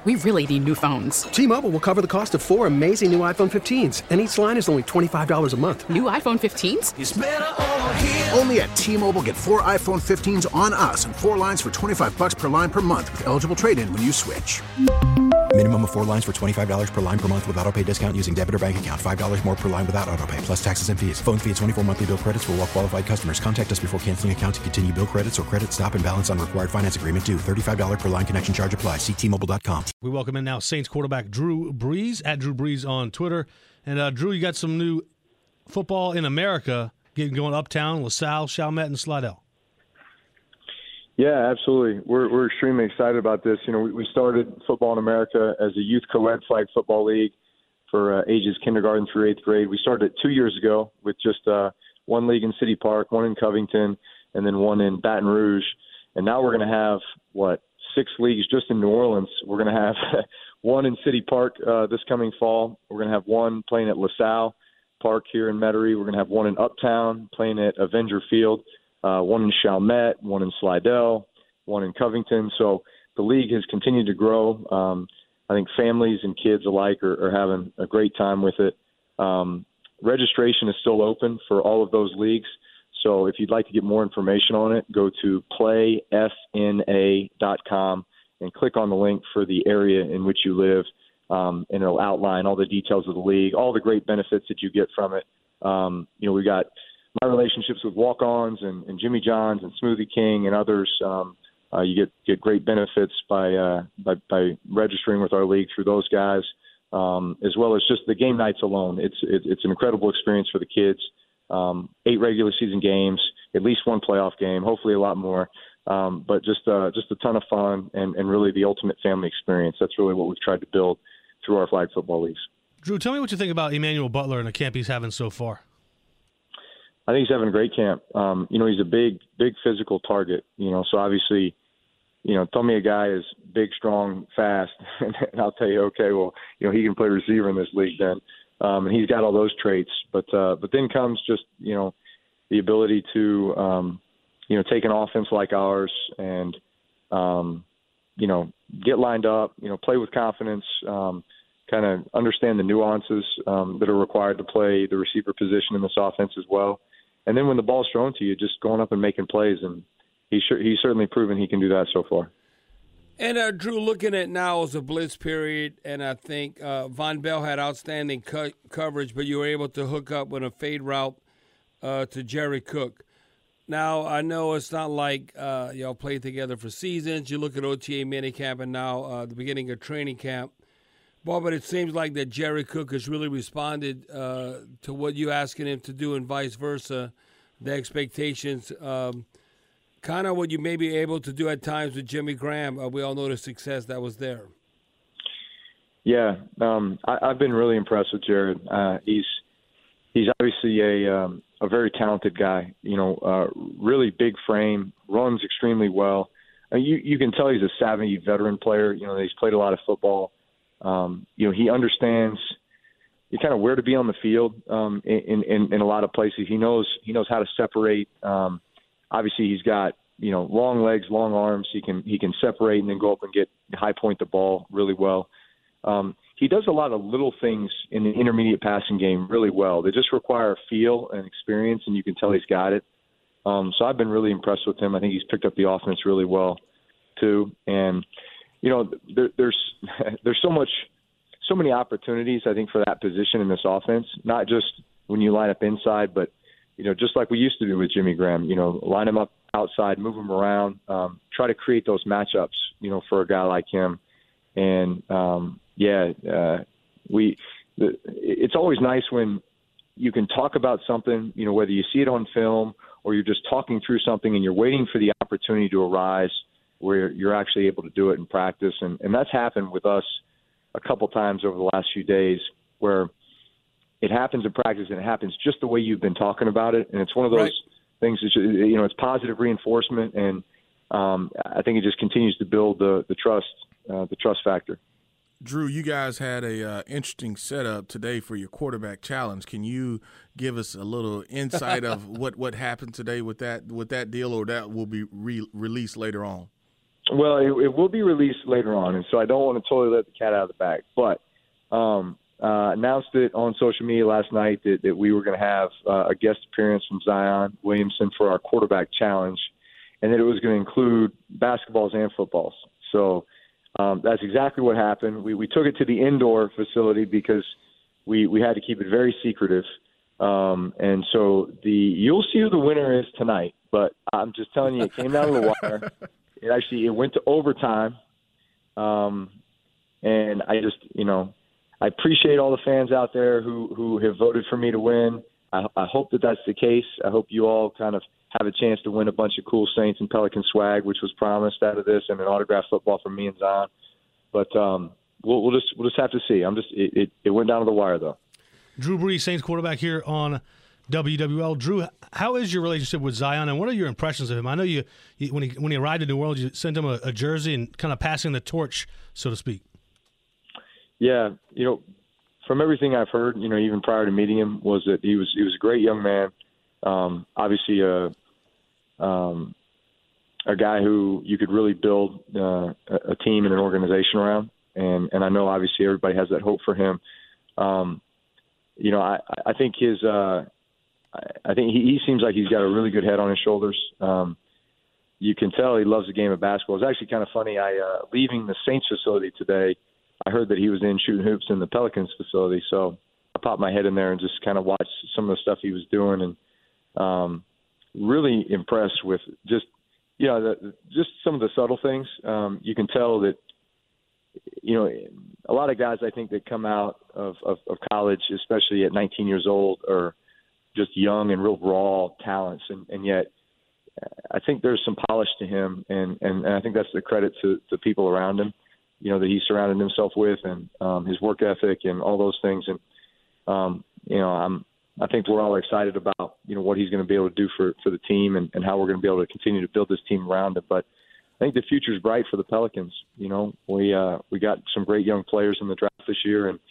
We really need new phones. T-Mobile will cover the cost of 4 amazing new iPhone 15s, and each line is only $25 a month. New iPhone 15s? It's better over here. Only at T-Mobile, get 4 iPhone 15s on us and 4 lines for $25 per line per month with eligible trade-in when you switch. Minimum of 4 lines for $25 per line per month with autopay discount using debit or bank account. $5 more per line without autopay, plus taxes and fees. Phone fee at 24 monthly bill credits for well-qualified customers. Contact us before canceling account to continue bill credits or credit stop and balance on required finance agreement due. $35 per line connection charge applies. See T-Mobile.com. We welcome in now Saints quarterback Drew Brees, at Drew Brees on Twitter. And Drew, you got some new football in America getting going uptown, LaSalle, Chalmette, and Slidell. Yeah, absolutely. We're extremely excited about this. You know, we started Football in America as a youth co-ed flag football league for ages kindergarten through 8th grade. We started 2 years ago with just one league in City Park, one in Covington, and then one in Baton Rouge. And now we're going to have, 6 leagues just in New Orleans. We're going to have one in City Park this coming fall. We're going to have one playing at LaSalle Park here in Metairie. We're going to have one in Uptown playing at Avenger Field. One in Chalmette, one in Slidell, one in Covington. So the league has continued to grow. I think families and kids alike are having a great time with it. Registration is still open for all of those leagues. So if you'd like to get more information on it, go to playfna.com and click on the link for the area in which you live, and it'll outline all the details of the league, all the great benefits that you get from it. We got my relationships with walk-ons and Jimmy John's and Smoothie King and others. You get great benefits by registering with our league through those guys, as well as just the game nights alone. It's an incredible experience for the kids. 8 regular season games, at least one playoff game, hopefully a lot more. But just a ton of fun and really the ultimate family experience. That's really what we've tried to build through our flag football leagues. Drew, tell me what you think about Emmanuel Butler and the camp he's having so far. I think he's having a great camp. He's a big physical target, so obviously, tell me a guy is big, strong, fast, and I'll tell you, okay, well, he can play receiver in this league then. And he's got all those traits. But then comes just, the ability to, take an offense like ours and, get lined up, play with confidence, kind of understand the nuances that are required to play the receiver position in this offense as well. And then when the ball's thrown to you, just going up and making plays. And he's certainly proven he can do that so far. And, Drew, looking at now as a blitz period, and I think Von Bell had outstanding coverage, but you were able to hook up with a fade route to Jerry Cook. Now, I know it's not like y'all played together for seasons. You look at OTA minicamp and now the beginning of training camp. But it seems like that Jerry Cook has really responded to what you're asking him to do and vice versa, the expectations. Kind of what you may be able to do at times with Jimmy Graham. We all know the success that was there. Yeah, I've been really impressed with Jared. He's obviously a very talented guy, really big frame, runs extremely well. You can tell he's a savvy veteran player. He's played a lot of football. He understands kind of where to be on the field in a lot of places. He knows how to separate. Obviously, he's got long legs, long arms. He can separate and then go up and get high point the ball really well. He does a lot of little things in the intermediate passing game really well. They just require feel and experience, and you can tell he's got it. So I've been really impressed with him. I think he's picked up the offense really well too. And there's so many opportunities, I think, for that position in this offense, not just when you line up inside, but, just like we used to do with Jimmy Graham, line him up outside, move him around, try to create those matchups, for a guy like him. And, it's always nice when you can talk about something, whether you see it on film or you're just talking through something and you're waiting for the opportunity to arise where you're actually able to do it in practice. And that's happened with us a couple times over the last few days where it happens in practice and it happens just the way you've been talking about it. And it's one of those things that, it's positive reinforcement. And I think it just continues to build the trust factor. Drew, you guys had a interesting setup today for your quarterback challenge. Can you give us a little insight of what happened today with that deal, or that will be released later on? Well, it will be released later on, and so I don't want to totally let the cat out of the bag. But announced it on social media last night that we were going to have a guest appearance from Zion Williamson for our quarterback challenge, and that it was going to include basketballs and footballs. So that's exactly what happened. We took it to the indoor facility because we had to keep it very secretive. And so you'll see who the winner is tonight. But I'm just telling you, it came down to the wire. It went to overtime. And I just, I appreciate all the fans out there who have voted for me to win. I hope that that's the case. I hope you all kind of have a chance to win a bunch of cool Saints and Pelican swag, which was promised out of this, and an autographed football from me and Zion. But we'll just have to see. It went down to the wire though. Drew Brees, Saints quarterback here on WWL. Drew, how is your relationship with Zion, and what are your impressions of him? I know you when he arrived in New Orleans, you sent him a jersey and kind of passing the torch, so to speak. Yeah, from everything I've heard, even prior to meeting him, was that he was a great young man. Obviously, a guy who you could really build a team and an organization around, and I know obviously everybody has that hope for him. I think he seems like he's got a really good head on his shoulders. You can tell he loves the game of basketball. It's actually kind of funny. Leaving the Saints facility today, I heard that he was in shooting hoops in the Pelicans facility. So I popped my head in there and just kind of watched some of the stuff he was doing, and really impressed with just some of the subtle things. You can tell that, a lot of guys I think that come out of college, especially at 19 years old, are just young and real raw talents, and yet I think there's some polish to him, and I think that's the credit to the people around him, that he surrounded himself with, and his work ethic and all those things. And I think we're all excited about what he's going to be able to do for the team, and how we're going to be able to continue to build this team around it. But I think the future is bright for the Pelicans. We got some great young players in the draft this year, and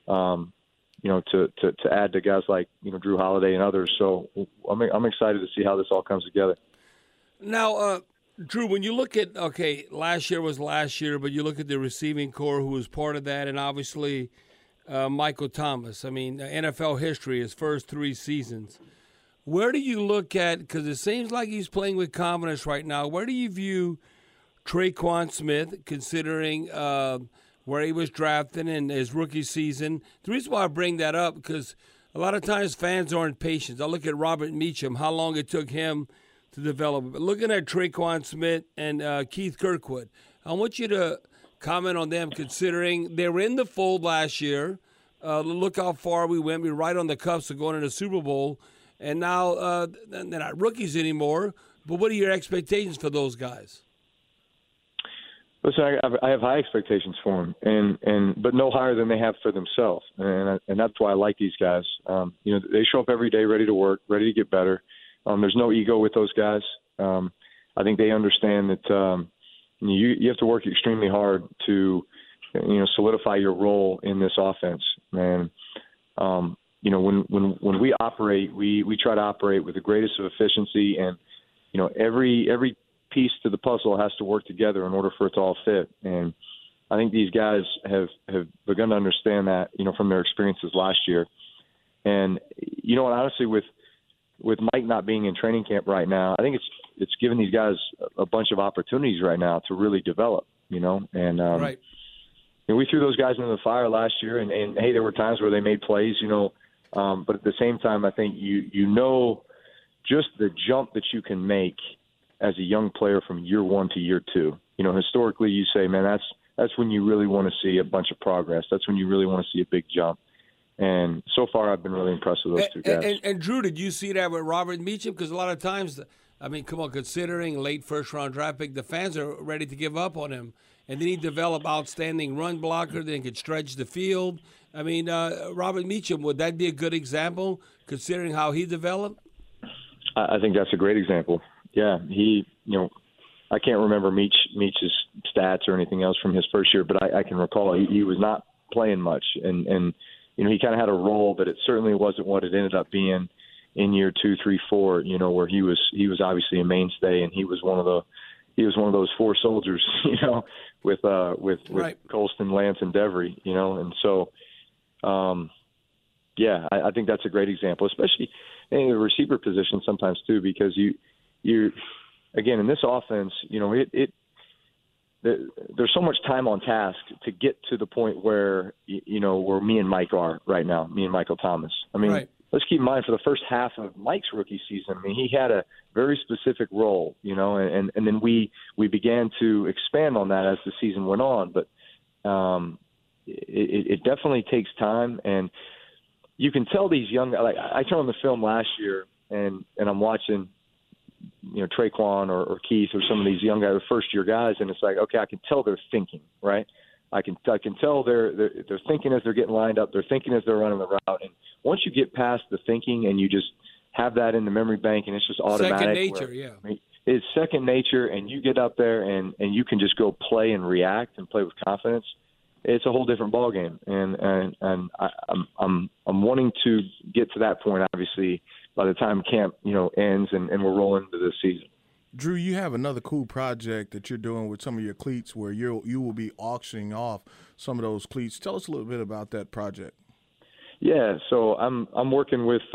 to add to guys like Drew Holiday and others. So I'm excited to see how this all comes together. Now, Drew, when you look at last year was last year, but you look at the receiving core who was part of that, and obviously Michael Thomas. I mean, NFL history, his first 3 seasons. Where do you look at? Because it seems like he's playing with confidence right now. Where do you view Traquan Smith, considering where he was drafted in his rookie season? The reason why I bring that up, because a lot of times fans aren't patient. I look at Robert Meacham, how long it took him to develop. But looking at Traquan Smith and Keith Kirkwood, I want you to comment on them, considering they were in the fold last year. Look how far we went. We were right on the cusp of going to the Super Bowl. And now they're not rookies anymore. But what are your expectations for those guys? Listen, I have high expectations for them, but no higher than they have for themselves, and that's why I like these guys. They show up every day ready to work, ready to get better. There's no ego with those guys. I think they understand that you have to work extremely hard to solidify your role in this offense. And when we operate, we try to operate with the greatest of efficiency, and every piece to the puzzle has to work together in order for it to all fit. And I think these guys have begun to understand that, from their experiences last year. And, honestly, with Mike not being in training camp right now, I think it's given these guys a bunch of opportunities right now to really develop, and, right. We threw those guys into the fire last year, and hey, there were times where they made plays, but at the same time, I think just the jump that you can make as a young player from year 1 to year 2. Historically, you say, man, that's when you really want to see a bunch of progress. That's when you really want to see a big jump. And so far, I've been really impressed with those two guys. And Drew, did you see that with Robert Meacham? Because a lot of times, come on, considering late first-round draft pick, the fans are ready to give up on him. And then he developed outstanding run blocker, then could stretch the field. Robert Meacham, would that be a good example, considering how he developed? I think that's a great example. Yeah, I can't remember Meach's stats or anything else from his first year, but I can recall he was not playing much, and he kind of had a role, but it certainly wasn't what it ended up being in year 2, 3, 4. Where he was obviously a mainstay, and he was one of the he was one of those four soldiers, with Right. Colston, Lance, and Devery, and so, I think that's a great example, especially in the receiver position sometimes too, because you again in this offense, there's so much time on task to get to the point where where me and Mike are right now, me and Michael Thomas. I mean, Right. Let's keep in mind for the first half of Mike's rookie season, I mean, he had a very specific role, and then we began to expand on that as the season went on. But it definitely takes time, and you can tell these young guys. Like I turned on the film last year, and I'm watching, Traquan or Keith or some of these young guys, first year guys, and it's like, okay, I can tell they're thinking, right? I can tell they're thinking as they're getting lined up. They're thinking as they're running the route. And once you get past the thinking and you just have that in the memory bank and it's just automatic. Second nature, yeah. It's second nature, and you get up there and you can just go play and react and play with confidence. It's a whole different ballgame. And I'm wanting to get to that point, obviously, by the time camp ends and we're rolling into this season. Drew, you have another cool project that you're doing with some of your cleats where you will be auctioning off some of those cleats. Tell us a little bit about that project. Yeah, so I'm working with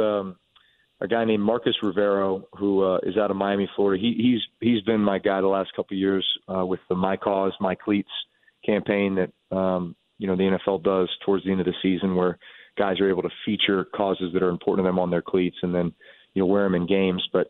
a guy named Marcus Rivero, who is out of Miami, Florida. He's been my guy the last couple of years with the My Cause, My Cleats campaign that the NFL does towards the end of the season, where guys are able to feature causes that are important to them on their cleats and then wear them in games. But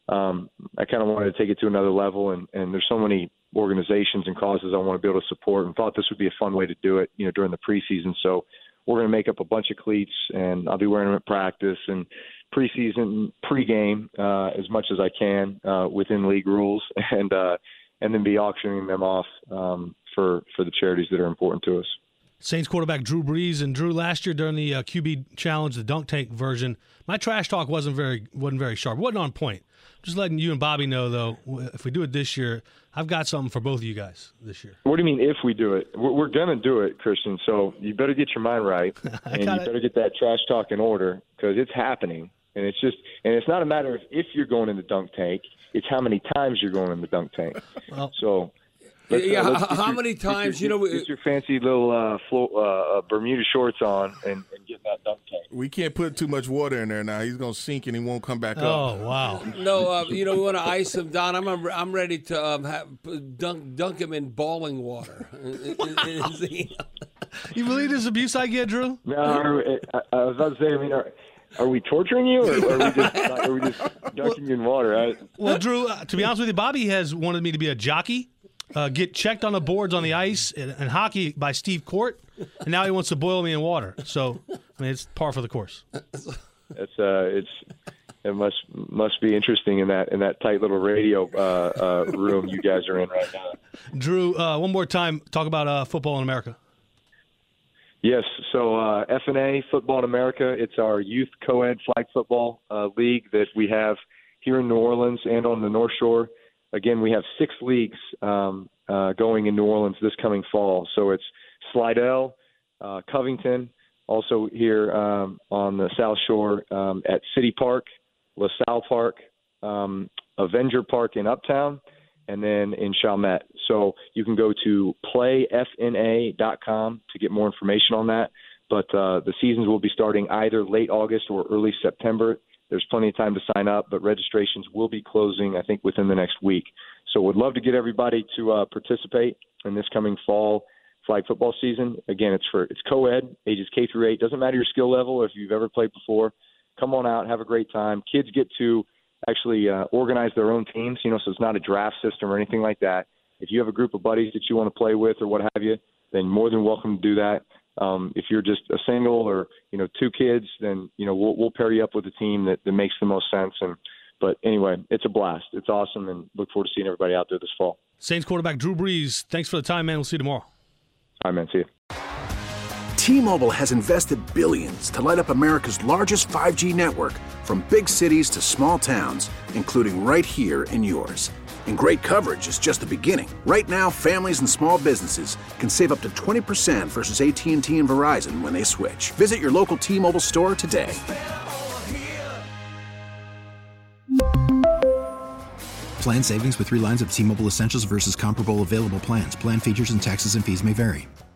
I kind of wanted to take it to another level, and there's so many organizations and causes I want to be able to support, and thought this would be a fun way to do it, during the preseason. So we're going to make up a bunch of cleats, and I'll be wearing them at practice and preseason, pregame, as much as I can within league rules, and then be auctioning them off for the charities that are important to us. Saints quarterback Drew Brees. And Drew, last year during the QB Challenge, the dunk tank version, my trash talk wasn't very sharp. Wasn't on point. Just letting you and Bobby know, though, if we do it this year, I've got something for both of you guys this year. What do you mean if we do it? We're going to do it, Christian, so you better get your mind right, and you better get that trash talk in order, because it's happening. And it's not a matter of if you're going in the dunk tank, it's how many times you're going in the dunk tank. Well, so how many times, get your fancy little Bermuda shorts on and get that dunk tank. We can't put too much water in there now. He's going to sink and he won't come back up. Oh, wow. No, we want to ice him down. I'm ready to dunk him in boiling water. You believe this abuse I get, Drew? No, I was about to say, are we torturing you, or are we just dunking you in water? Well, Drew, to be honest with you, Bobby has wanted me to be a jockey, get checked on the boards on the ice and hockey by Steve Court, and now he wants to boil me in water. So, it's par for the course. It must be interesting in that tight little radio room you guys are in right now. Drew, one more time, talk about football in America. Yes, so FNA, Football in America, it's our youth co-ed flag football league that we have here in New Orleans and on the North Shore. Again, we have 6 leagues going in New Orleans this coming fall. So it's Slidell, Covington, also here on the South Shore at City Park, LaSalle Park, Avenger Park in Uptown, and then in Chalmette. So you can go to playfna.com to get more information on that. But the seasons will be starting either late August or early September. There's plenty of time to sign up, but registrations will be closing, I think, within the next week. So would love to get everybody to participate in this coming fall flag football season. Again, it's co-ed, ages K through 8. Doesn't matter your skill level or if you've ever played before. Come on out, have a great time. Kids get to actually organize their own teams, so it's not a draft system or anything like that. If you have a group of buddies that you want to play with or what have you, then more than welcome to do that. If you're just a single or 2 kids, then we'll pair you up with a team that makes the most sense. But anyway, it's a blast. It's awesome, and look forward to seeing everybody out there this fall. Saints quarterback Drew Brees, thanks for the time, man. We'll see you tomorrow. All right, man. See you. T-Mobile has invested billions to light up America's largest 5G network, from big cities to small towns, including right here in yours. And great coverage is just the beginning. Right now, families and small businesses can save up to 20% versus AT&T and Verizon when they switch. Visit your local T-Mobile store today. Plan savings with 3 lines of T-Mobile Essentials versus comparable available plans. Plan features and taxes and fees may vary.